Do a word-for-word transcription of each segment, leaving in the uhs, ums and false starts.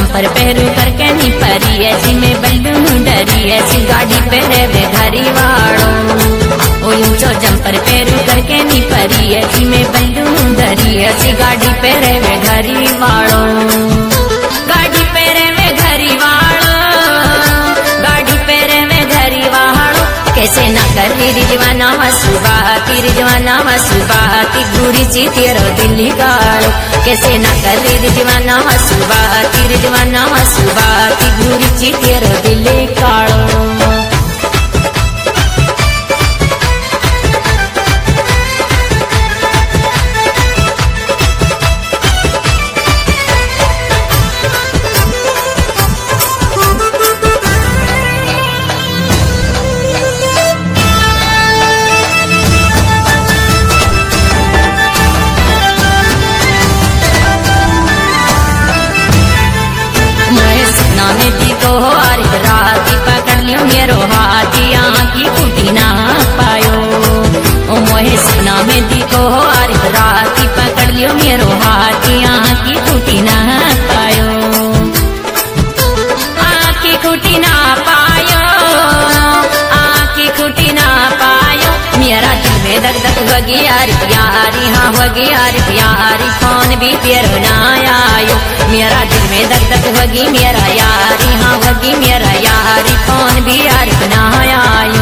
Jumper पहरू करके नी परी ऐसी में बल्लू डरी ऐसी गाड़ी पे वे घरी वाड़ो ऊंचो जंपर पहरू करके नी परी ऐसी में बल्लू डरी ऐसी गाड़ी पे वे घरी वाड़ो गाड़ी पे वे घरी वाड़ो गाड़ी पे वे घरी वाड़ो कैसे ना करी रिजवाना सुबाती रिजवाना सुबाती गुरी ची तेरो दिल्ली गाड़ो कैसे ना करी रिजवाना सुबाती रिजवाना सुबाती गुरी ची तेरो दिल्ली गाड़ो राती पकड़ लियो मेरो हाथी आँखी फूटी ना पायो ओ मोहे सपना में दिखो अरे राती पकड़ लियो मेरो हाथी आँखी फूटी ना पायो आँखी फूटी ना पायो आँखी फूटी ना पायो मेरा दिल में धक धक वगी यारी प्यारी हाँ वगी यारी प्यारी फोन भी तेरो ना आयो मेरा दिल में धक धक वगी मेरा यारी हाँ वगी मेरा यारी फोन भी यार ना आयो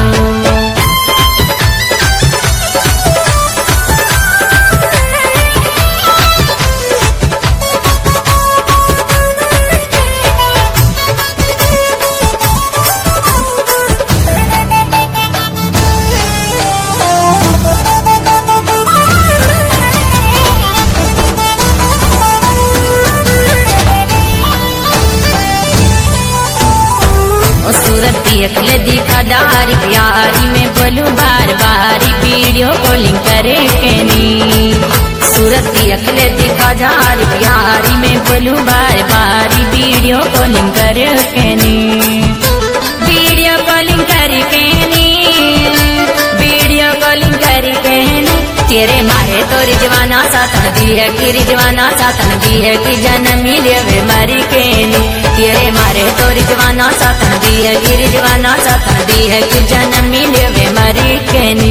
अखले दिखा दारी प्यारी में बोलू बार बारी वीडियो कॉलिंग करे केनी सूरत की अखले दिखा दारी प्यारी में बोलू बार बारी वीडियो कॉलिंग करे केनी वीडियो कॉलिंग करे केनी वीडियो कॉलिंग करे केनी तेरे मारे तो रिजवाना सातन दी है कि रिजवाना सातन दी है कि जन्म मिले वे मरी केनी तेरे मारे तो रिजवाना सातन दी है कि रिजवाना सातन दी है कि जन्म मिले वे मरी केनी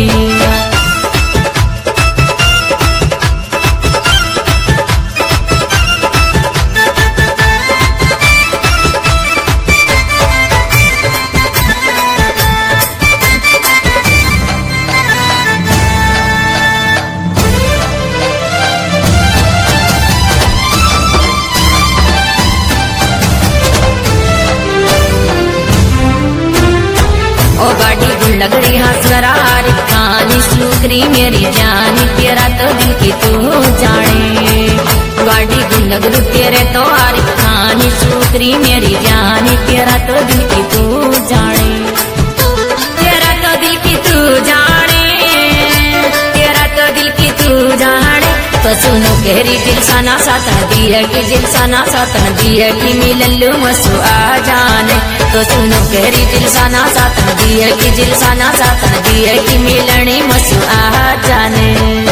लगड़ी हंसरार खानी सुकरी मेरी जान तेरा तो दिल की तू जाने गाड़ी गुंडगरू तेरे तो आर खानी सुकरी मेरी जान तेरा तो दिल की तू जाने तेरा तो दिल की तू जाने तेरा तो दिल की तू जाने तो सुनो गहरी दिल सना सातन दी है कि दिल सना सातन दी है कि मिलल्लू मसु आ जाने तो सुनो गहरी दिल सना सातन दी है कि दिल सना सातन दी है कि मिलने मसु आ जाने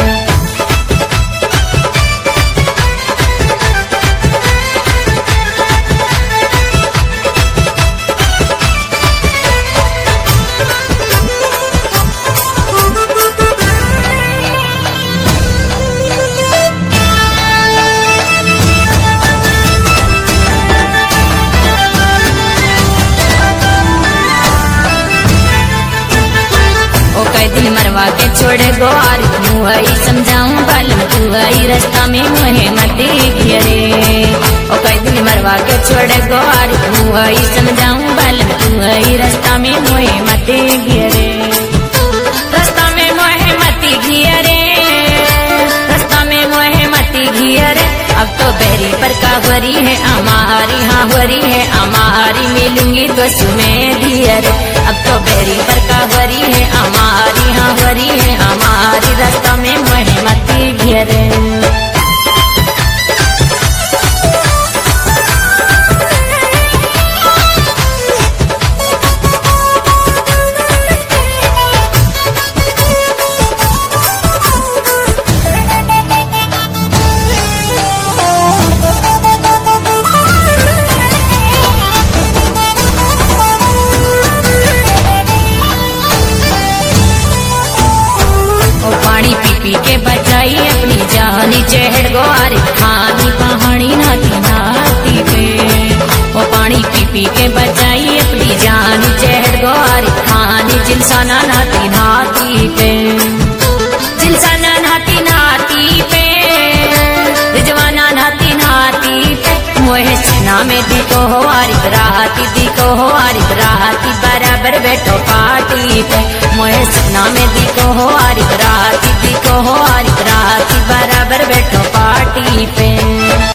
मरवा के छोड़े गोर मुहई समझाऊं बालम तुहई रास्ता में मुहे मत घेरे ओ कई दिन मरवा के छोड़े गोर मुहई समझाऊं बालम तुहई रास्ता में मुहे मत घेरे रास्ता में मुहे मत घेरे रास्ता में मुहे मत घेरे अब तो बहरी पर कावरी है हमारी हाँ वरी है हमारी मिलूंगी तो सुमें धीरे अब तो बहरी पर कावरी है हमारी हाँ वरी है हमारी रास्ता में महमती घेरे में बचाई अपनी जान चेहर गौर खानी जिलसाना नाती नाती पे जिलसाना नाती नाती पे रिजवाना नाती नाती पे मोहे सना में दी को हो आरिफ राती दी को हो आरिफ राती बराबर बैठो पार्टी पे मोहे सना में दी को हो आरिफ राती दी को हो आरिफ राती बराबर बैठो पार्टी पे।